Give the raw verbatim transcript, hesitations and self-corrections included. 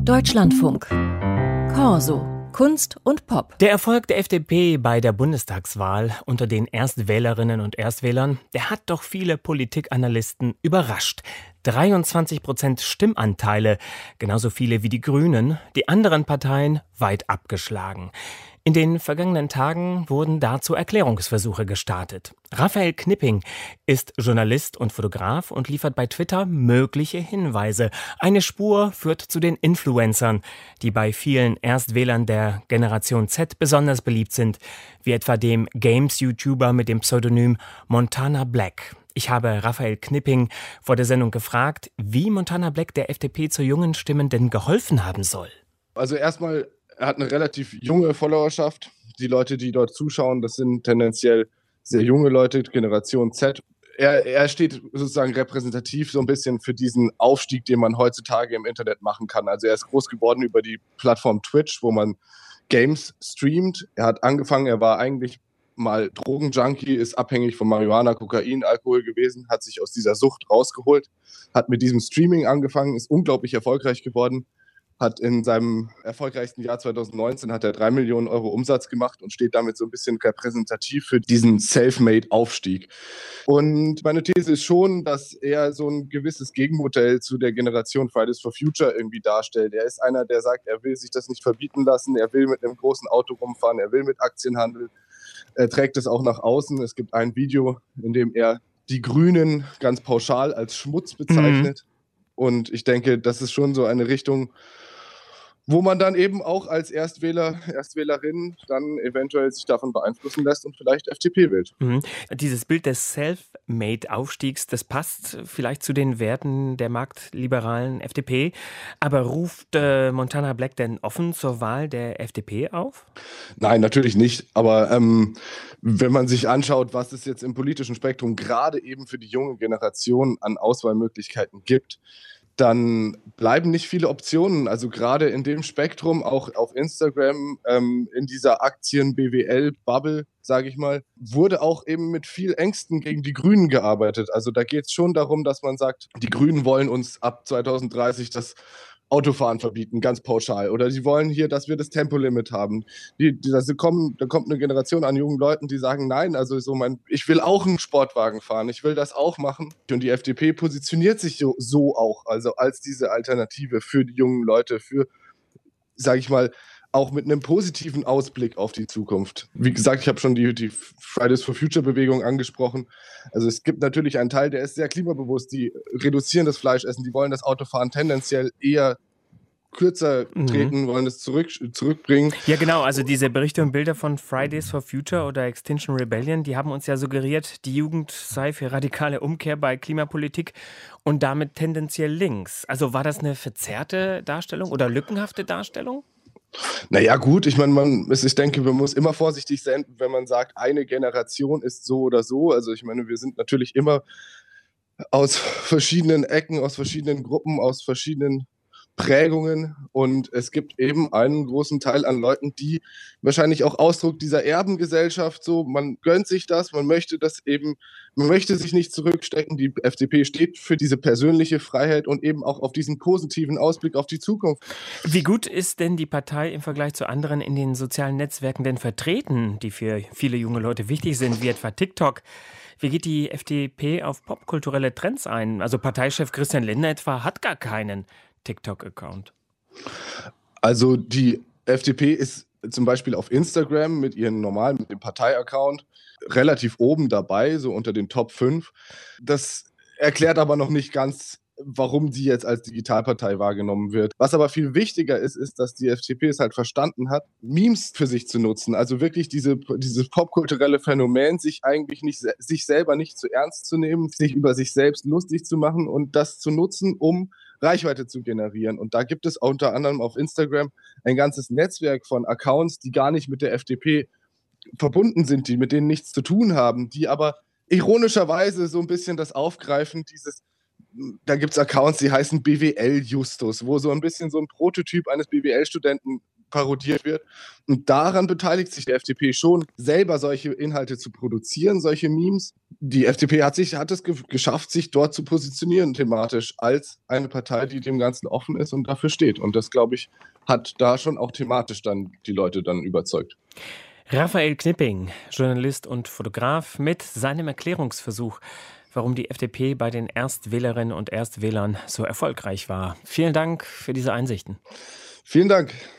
Deutschlandfunk. Corso. Kunst und Pop. Der Erfolg der F D P bei der Bundestagswahl unter den Erstwählerinnen und Erstwählern, der hat doch viele Politikanalysten überrascht. dreiundzwanzig Prozent Stimmanteile, genauso viele wie die Grünen, die anderen Parteien weit abgeschlagen. In den vergangenen Tagen wurden dazu Erklärungsversuche gestartet. Raphael Knipping ist Journalist und Fotograf und liefert bei Twitter mögliche Hinweise. Eine Spur führt zu den Influencern, die bei vielen Erstwählern der Generation Z besonders beliebt sind, wie etwa dem Games-YouTuber mit dem Pseudonym Montana Black. Ich habe Raphael Knipping vor der Sendung gefragt, wie Montana Black der F D P zu jungen Stimmen denn geholfen haben soll. Also erstmal, er hat eine relativ junge Followerschaft. Die Leute, die dort zuschauen, das sind tendenziell sehr junge Leute, Generation Z. Er, er steht sozusagen repräsentativ so ein bisschen für diesen Aufstieg, den man heutzutage im Internet machen kann. Also er ist groß geworden über die Plattform Twitch, wo man Games streamt. Er hat angefangen, er war eigentlich mal Drogenjunkie, ist abhängig von Marihuana, Kokain, Alkohol gewesen, hat sich aus dieser Sucht rausgeholt, hat mit diesem Streaming angefangen, ist unglaublich erfolgreich geworden, hat in seinem erfolgreichsten Jahr zwanzig neunzehn hat er drei Millionen Euro Umsatz gemacht und steht damit so ein bisschen repräsentativ für diesen Selfmade-Aufstieg. Und meine These ist schon, dass er so ein gewisses Gegenmodell zu der Generation Fridays for Future irgendwie darstellt. Er ist einer, der sagt, er will sich das nicht verbieten lassen, er will mit einem großen Auto rumfahren, er will mit Aktien handeln. Er trägt es auch nach außen. Es gibt ein Video, in dem er die Grünen ganz pauschal als Schmutz bezeichnet. Mhm. Und ich denke, das ist schon so eine Richtung, wo man dann eben auch als Erstwähler, Erstwählerin dann eventuell sich davon beeinflussen lässt und vielleicht F D P wählt. Mhm. Dieses Bild des Self-Made-Aufstiegs, das passt vielleicht zu den Werten der marktliberalen F D P. Aber ruft äh, Montana Black denn offen zur Wahl der F D P auf? Nein, natürlich nicht. Aber ähm, wenn man sich anschaut, was es jetzt im politischen Spektrum gerade eben für die junge Generation an Auswahlmöglichkeiten gibt, dann bleiben nicht viele Optionen. Also gerade in dem Spektrum, auch auf Instagram, ähm, in dieser Aktien-B W L-Bubble, sage ich mal, wurde auch eben mit viel Ängsten gegen die Grünen gearbeitet. Also da geht es schon darum, dass man sagt, die Grünen wollen uns ab zwanzig dreißig das Autofahren verbieten, ganz pauschal. Oder sie wollen hier, dass wir das Tempolimit haben. Die, die, also kommen, da kommt eine Generation an jungen Leuten, die sagen, nein, also so mein, ich will auch einen Sportwagen fahren, ich will das auch machen. Und die F D P positioniert sich so, so auch, also als diese Alternative für die jungen Leute, für, sage ich mal, auch mit einem positiven Ausblick auf die Zukunft. Wie gesagt, ich habe schon die, die Fridays for Future Bewegung angesprochen. Also es gibt natürlich einen Teil, der ist sehr klimabewusst. Die reduzieren das Fleischessen, die wollen das Autofahren tendenziell eher kürzer treten, mhm. wollen es zurück, zurückbringen. Ja genau, also diese Berichte und Bilder von Fridays for Future oder Extinction Rebellion, die haben uns ja suggeriert, die Jugend sei für radikale Umkehr bei Klimapolitik und damit tendenziell links. Also war das eine verzerrte Darstellung oder lückenhafte Darstellung? Naja gut, ich meine, man, ich denke, man muss immer vorsichtig sein, wenn man sagt, eine Generation ist so oder so. Also ich meine, wir sind natürlich immer aus verschiedenen Ecken, aus verschiedenen Gruppen, aus verschiedenen Prägungen und es gibt eben einen großen Teil an Leuten, die wahrscheinlich auch Ausdruck dieser Erbengesellschaft, so man gönnt sich das, man möchte das eben, man möchte sich nicht zurückstecken. Die F D P steht für diese persönliche Freiheit und eben auch auf diesen positiven Ausblick auf die Zukunft. Wie gut ist denn die Partei im Vergleich zu anderen in den sozialen Netzwerken denn vertreten, die für viele junge Leute wichtig sind, wie etwa TikTok? Wie geht die F D P auf popkulturelle Trends ein? Also Parteichef Christian Lindner etwa hat gar keinen TikTok-Account. Also die F D P ist zum Beispiel auf Instagram mit ihren normalen, mit dem Partei-Account relativ oben dabei, so unter den Top fünf. Das erklärt aber noch nicht ganz, warum sie jetzt als Digitalpartei wahrgenommen wird. Was aber viel wichtiger ist, ist, dass die F D P es halt verstanden hat, Memes für sich zu nutzen. Also wirklich diese, dieses popkulturelle Phänomen, sich eigentlich nicht, sich selber nicht zu ernst zu nehmen, sich über sich selbst lustig zu machen und das zu nutzen, um Reichweite zu generieren. Und da gibt es unter anderem auf Instagram ein ganzes Netzwerk von Accounts, die gar nicht mit der F D P verbunden sind, die mit denen nichts zu tun haben, die aber ironischerweise so ein bisschen das aufgreifen, dieses, da gibt es Accounts, die heißen B W L-Justus, wo so ein bisschen so ein Prototyp eines B W L-Studenten parodiert wird. Und daran beteiligt sich die F D P schon, selber solche Inhalte zu produzieren, solche Memes. Die F D P hat, sich, hat es ge- geschafft, sich dort zu positionieren thematisch als eine Partei, die dem Ganzen offen ist und dafür steht. Und das, glaube ich, hat da schon auch thematisch dann die Leute dann überzeugt. Raphael Knipping, Journalist und Fotograf, mit seinem Erklärungsversuch, warum die F D P bei den Erstwählerinnen und Erstwählern so erfolgreich war. Vielen Dank für diese Einsichten. Vielen Dank.